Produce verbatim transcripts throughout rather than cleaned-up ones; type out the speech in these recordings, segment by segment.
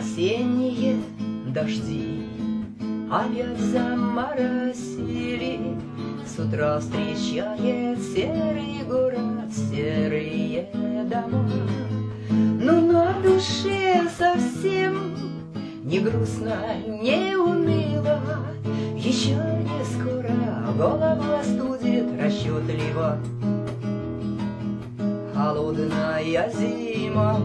Осенние дожди опять заморосили, с утра встречает серый город, серые дома. Но на душе совсем не грустно, не уныло, еще не скоро голову остудит расчетливо холодная зима.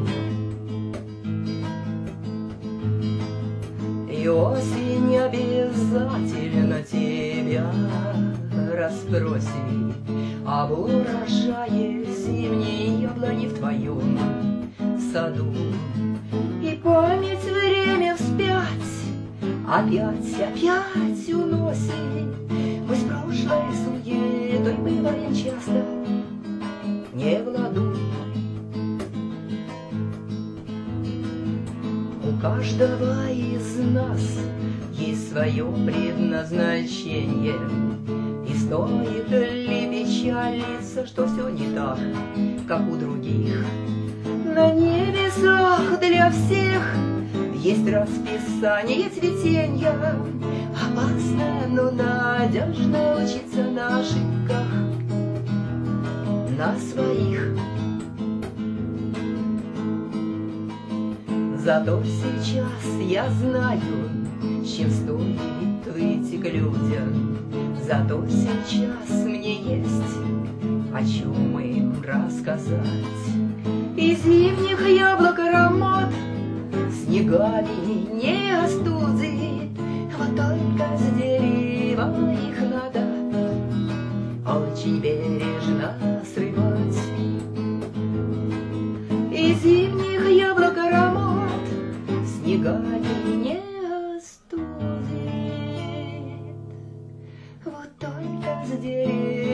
И осень обязательно тебя расспросит об урожае зимней яблони в твоем саду. И память время вспять опять, опять уносит. Мы с прошлой суетой бываем часто не в ладу. У каждого из нас есть свое предназначение, и стоит ли печалиться, что все не так, как у других? На небесах для всех есть расписание цветения. Опасно, но надежно учиться на ошибках, на своих. Зато сейчас я знаю, чем стоит выйти к людям. Зато сейчас мне есть о чем им рассказать. И зимних яблок аромат снегами не остудит. Вот только с дерева их надо очень бережно срывать. И зимних яблок аромат снегами не остудит. Вот только с дерева